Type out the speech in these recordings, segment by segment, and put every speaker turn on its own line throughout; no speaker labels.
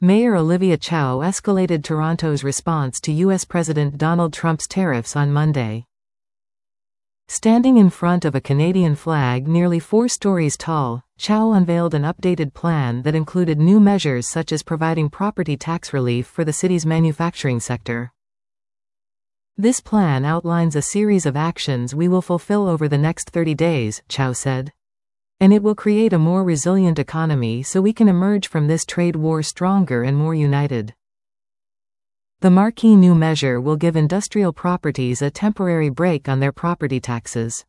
Mayor Olivia Chow escalated Toronto's response to U.S. President Donald Trump's tariffs on Monday. Standing in front of a Canadian flag nearly 4 stories tall, Chow unveiled an updated plan that included new measures such as providing property tax relief for the city's manufacturing sector. "This plan outlines a series of actions we will fulfill over the next 30 days, Chow said. "And it will create a more resilient economy so we can emerge from this trade war stronger and more united." The marquee new measure will give industrial properties a temporary break on their property taxes.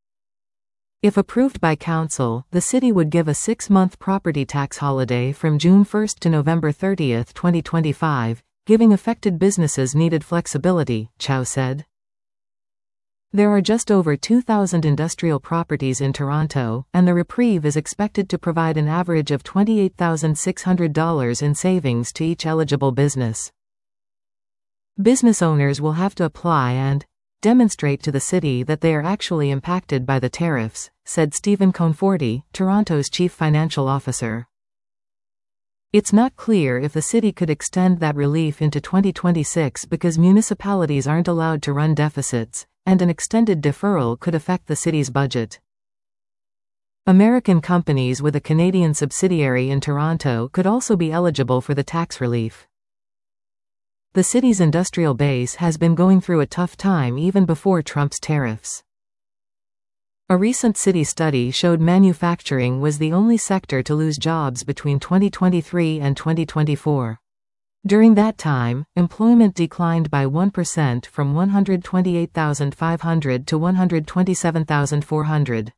If approved by Council, the city would give a 6-month property tax holiday from June 1 to November 30, 2025, giving affected businesses needed flexibility, Chow said. There are just over 2,000 industrial properties in Toronto, and the reprieve is expected to provide an average of $28,600 in savings to each eligible business. Business owners will have to apply and demonstrate to the city that they are actually impacted by the tariffs, said Stephen Conforti, Toronto's chief financial officer. It's not clear if the city could extend that relief into 2026 because municipalities aren't allowed to run deficits, and an extended deferral could affect the city's budget. American companies with a Canadian subsidiary in Toronto could also be eligible for the tax relief. The city's industrial base has been going through a tough time even before Trump's tariffs. A recent city study showed manufacturing was the only sector to lose jobs between 2023 and 2024. During that time, employment declined by 1% from 128,500 to 127,400.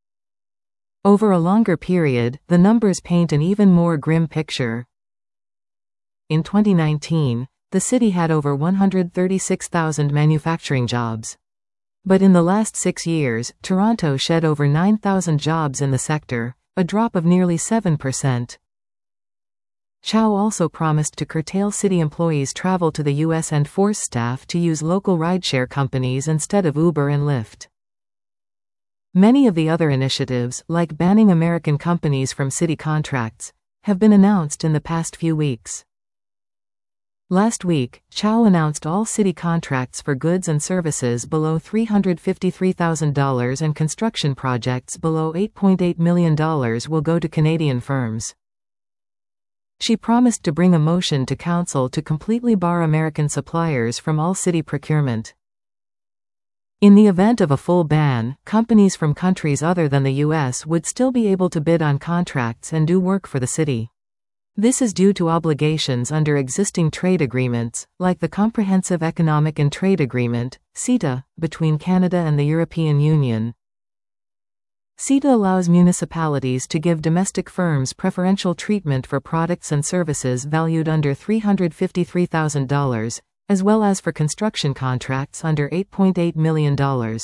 Over a longer period, the numbers paint an even more grim picture. In 2019, the city had over 136,000 manufacturing jobs. But in the last 6 years, Toronto shed over 9,000 jobs in the sector, a drop of nearly 7%. Chow also promised to curtail city employees' travel to the U.S. and force staff to use local rideshare companies instead of Uber and Lyft. Many of the other initiatives, like banning American companies from city contracts, have been announced in the past few weeks. Last week, Chow announced all city contracts for goods and services below $353,000 and construction projects below $8.8 million will go to Canadian firms. She promised to bring a motion to Council to completely bar American suppliers from all city procurement. In the event of a full ban, companies from countries other than the U.S. would still be able to bid on contracts and do work for the city. This is due to obligations under existing trade agreements, like the Comprehensive Economic and Trade Agreement, CETA, between Canada and the European Union. CETA allows municipalities to give domestic firms preferential treatment for products and services valued under $353,000, as well as for construction contracts under $8.8 million.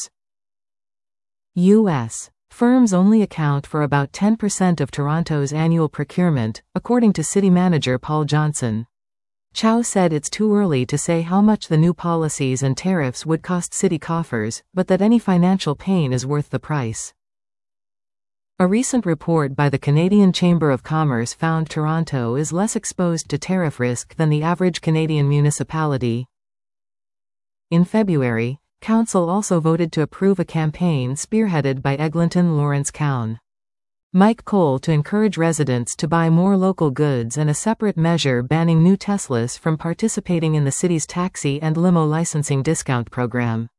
U.S. firms only account for about 10% of Toronto's annual procurement, according to City Manager Paul Johnson. Chow said it's too early to say how much the new policies and tariffs would cost city coffers, but that any financial pain is worth the price. A recent report by the Canadian Chamber of Commerce found Toronto is less exposed to tariff risk than the average Canadian municipality. In February, Council also voted to approve a campaign spearheaded by Eglinton Lawrence Cowan. Mike Cole to encourage residents to buy more local goods and a separate measure banning new Teslas from participating in the city's taxi and limo licensing discount program.